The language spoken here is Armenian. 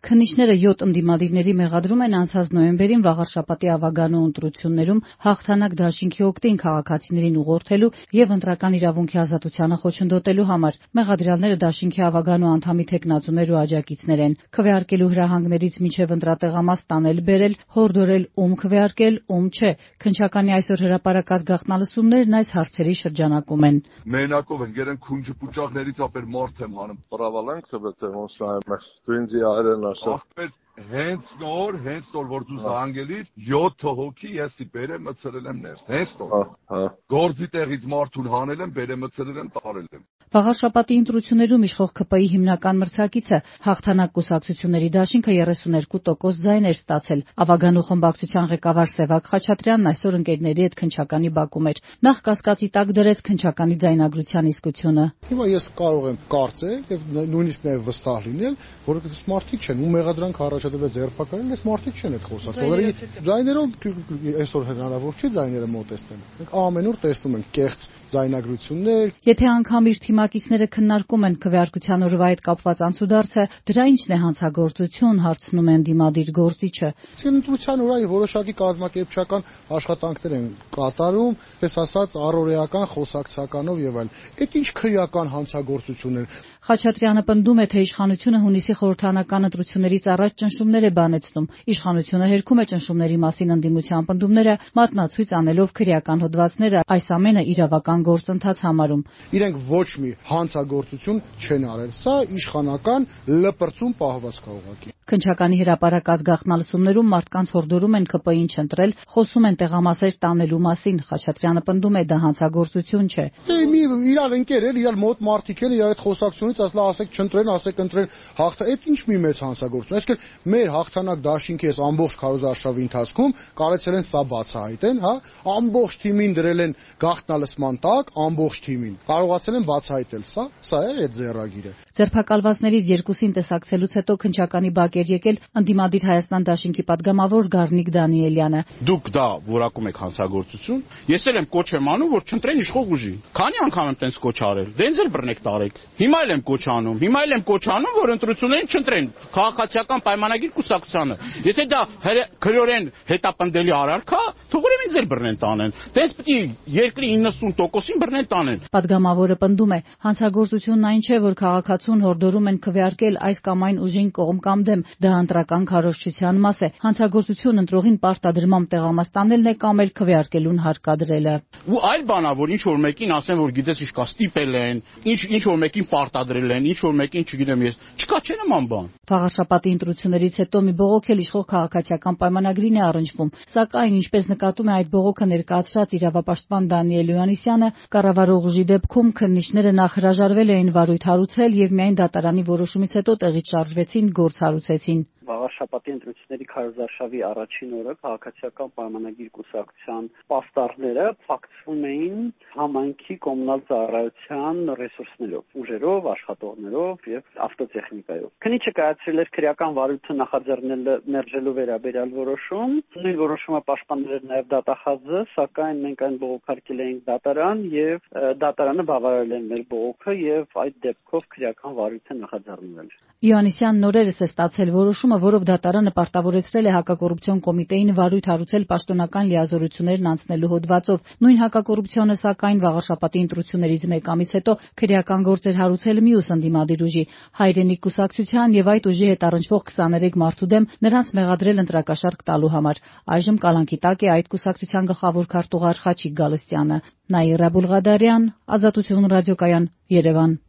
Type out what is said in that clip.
Քննիչները 7 ընդդիմադիրների մեղադրում են անցած նոյեմբերին Վաղարշապատի ավագանու ընտրություններում հաղթանակ դաշինքի օգտին քաղաքացիներին ուղղորդելու եւ ընտրական իրավունքի ազատությանը խոչընդոտելու համար։ Մեղադրյալները դաշինքի ավագանու անդամի թեկնածուներ ու աջակիցներ են։ Քվեարկելու հրահանգներից մինչեւ ընտրատեղամաս տանել բերել, հորդորել ում քվեարկել, ում չէ։ Քննչականի այսօր հրապարակած գաղտնալսումներն այս հարցերի շրջանակում են։ Մենակով են գերեն քունջը պուճակներից ապեր մարդ եմ հանում։ Պրավալանք սբեցեմ Հենց նոր որ դու զանգելիր 7 հոգի ես բերեմ մցրել եմ ներս։ Հենց նոր։ Գործի տեղից մարդուն հանել եմ, բերեմ մցրել եմ, տարել եմ։ Վաղարշապատի ընտրություններում իշխող ԿՊ-ի հիմնական մրցակիցը հաղթանակ կուսակցությունների դաշինքը 32% ձայներ ստացել։ Ավագանու խմբակցության ղեկավար Սևակ Խաչատրյանն այսօր ընկերների հետ քննչականի բակում էր։ Նախ կասկածի տակ դրեց քննչականի ձայնագրության իսկությունը։ Հիմա ես կարող եմ կարծել եւ նույնիսկ նաեւ վստահ լինել, որ այս մարդիկ չեն ու մեղադրանք առաջադրվել ձերբակալել, այս մարդիկ չեն այդ խոսակցողների ձայներով այսօր հնարավոր չի ձայները մոտեցնել։ Մենք ամենուր տեսնում ենք կեղծ ձայնագրություններ։ Եթե անգամ իր թիմակիցները քննարկում են քվեարկության օրվա հետ կապված անցուդարձը, դրա ի՞նչն է հանցագործություն, հարցնում են դիմադիր գործիչը։ Ընտրության օրը որոշակի կազմակերպչական աշխատանքներ են կատարում, պես ասած առօրեական խոսակցականով եւ այլն։ Այդ ինչ քրեական հանցագործություն է։ Խաչատրյանը պնդում է, թե իշխանությունը հունիսի խորհրդարանական ընտրություններից առաջ ճնշումներ է բանեցնում։ Իշխանությունը հերքում է ճնշումների մասին ընդդիմության պնդումները, մատնացույց անելով քրեական հոդվածները, այս ամենը իրավական գործընթաց համարում։ Իրենք ոչ մի հանցագործություն չեն արել։ Սա իշխանական լպրծուն պահվածք է ուղղակի։ Քննչականի հրապարակած գաղտնալսումներում մարդկանց հորդորում են ԿՊ-ին չընտրել, խոսում են տեղամասեր տանելու մասին։ Խաչատրյանը պնդում է, դա հանցագործություն չէ։ Իրար ընկեր են, իրար մոտ մարդիկ են, իրար այդ խոսակցությունից ասեք չընտրեն, ասեք ընտրեն հաղթա։ Այդ ինչ մի մեծ հանցագործություն։ Այսինքն մեր հաղթանակ դաշինքի այս ամբողջ քարոզարշավի ընթացքում կարեցել են սա բացահայտեն, հա, ամբողջ թիմին դրել են գաղտնալսման տակ, ամբողջ թիմին։ Կարողացել են բացահայտել սա է այդ ձեռագիրը։ Ձերբակալվածներից երկուսին տեսակցելուց հետո քննչականի բակ էր եկել ընդդիմադիր Հայաստան դաշինքի падգամավոր Գառնիկ Դանիելյանը։ Դուք դա որակում եք հանցագործություն։ Ես էլ եմ կոչ եմ անում, որ չընտրեն իշխող ուժի։ Քանի անգամ եմ տենց կոչ արել։ Դե ինձ էլ բռնեք տարեք։ Հիմա էլ եմ կոչ անում, որ ընտրություններին չընտրեն քաղաքացիական պայմանագիր կուսակցությանը։ Եթե դա քրեորեն հետապնդելի արարք է, թողորեմ ինձ էլ բռնեն տանեն։ Դենց պիտի երկրի 90%-ին բռնեն տանեն։ Падգամավորը պնդում է, հանցագործությունն այն չէ, որ քաղաքացուն հորդորում են քվեարկել այս կամ այն ուժին կողմ կամ դեմ, դա ընտրական քարոզչության մաս է։ Հանցագործություն ընտրողին պարտադրմամբ տեղամաս տանելն է կամ էլ քվեարկելուն հարկադրելը։ Ու այլ բան է, որ ինչ որ մեկին ասեն, որ գիտես ինչ կա, ստիպել են, ինչ որ մեկին պարտադրել են, ինչ որ մեկին չգիտեմ ես, չկա չէ նման բան։ Վաղարշապատի ընտրություններից հետո մի բողոք էլ իշխող քաղաքացիական պայմանագրին է առնչվում, սակայն ինչպես նկատում է այդ բողոքը ներկայացրած իրավապաշտպան Դանիել Հովհաննիսյանը, կառավարող ուժի դեպքում քննիչները նախ հրաժարվել էին վարույթ հարուցել եւ միայն դատարանի որոշումից հետո տեղից շարժվեցին, գործ հարուցեցին։ Վաղարշապատի ընտրությունների քարոզարշավի առաջին օրը քաղաքացիական պայմանագիր կուսակցության պաստառները փակցվում էին համայնքի կոմունալ ծառայության ռեսուրսներով, ուժերով, աշխատողներով եւ ավտոտեխնիկայով։ Քննիչը կայացրել էր քրեական վարույթը նախաձեռնել մերժելու վերաբերյալ որոշում։ Նույն որոշումը պաշտպանել էր նաեւ դատախազը, սակայն մենք այն բողոքարկել էինք դատարան եւ դատարանը բավարարել է մեր բողոքը եւ այդ դեպքով քրեական վարույթը նախաձեռնվել։ Հովհաննիսյանն օրերս է ստացել որոշումը, որով դատարանը պարտավորեցրել է հակակոռուպցիոն կոմիտեին վարույթ հարուցել պաշտոնական լիազորություններն անցնելու հոդվածով։ Նույն հակակոռուպցիոնը, սակայն, Վաղարշապատի ընտրություններից մեկ ամիս հետո քրեական գործ էր հարուցել մյուս ընդդիմադիր ուժի՝ Հայրենիք կուսակցության եւ այդ ուժի հետ առնչվող 23 մարդու դեմ նրանց մեղադրել ընտրակաշառք տալու համար։ Այժմ կալանքի տակ է այդ կուսակցության գլխավոր քարտուղար Խաչիկ Գալստյանը։ Նաիրա Բուլղադարյան, Ազատություն ռադիոկայան, Երևան։